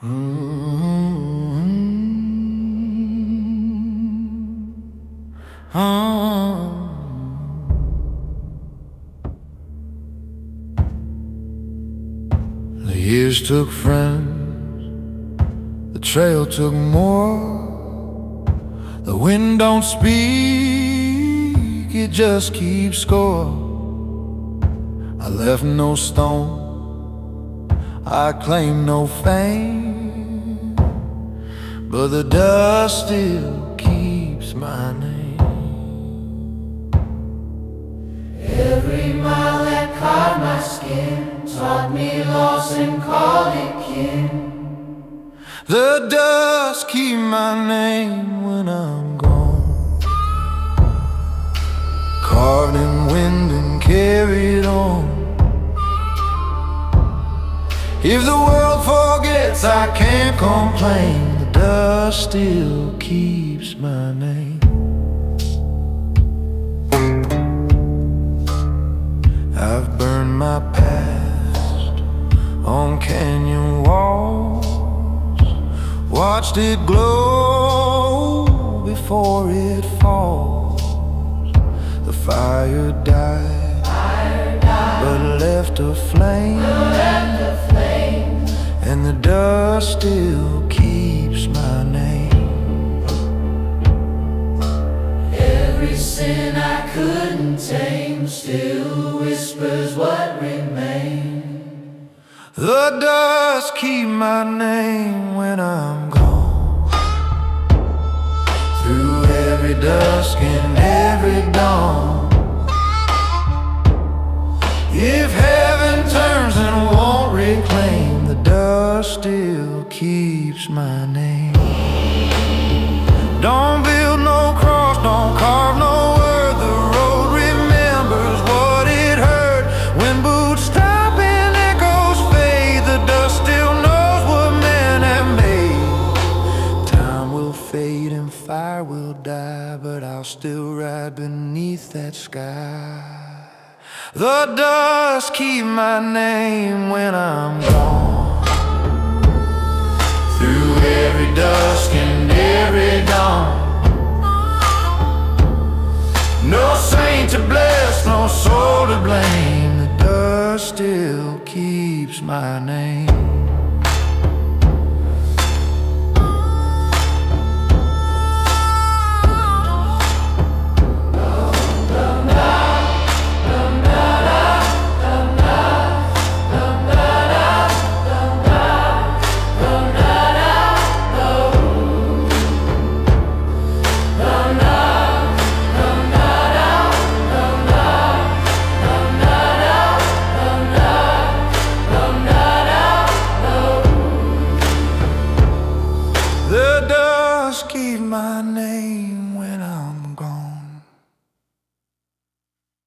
The years took friends, the trail took more. The wind don't speak, it just keeps score. I left no stone, I claim no fame, but the dust still keeps my name. Every mile that carved my skin taught me loss and called it kin. The dust keep my name when I'm gone, carved in wind and carried on. If the world forgets, I can't complain. The dust still keeps my name. I've burned my past on canyon walls, watched it glow before it falls. The fire died, but left a flame, and the dust still keeps my name. Every sin I couldn't tame still whispers what remained. The dust keep my name when I'm gone, through every dusk and every dawn. If heaven turns and won't reclaim, the dust still keeps my name. Don't build no cross, don't carve no word. The road remembers what it heard. When boots stop and echoes fade, the dust still knows what men have made. Time will fade and fire will die, but I'll still ride beneath that sky. The dust keep my name when I'm gone, through every dusk and every dawn. No saint to bless, no soul to blame. The dust still keeps my name. The dust keep my name.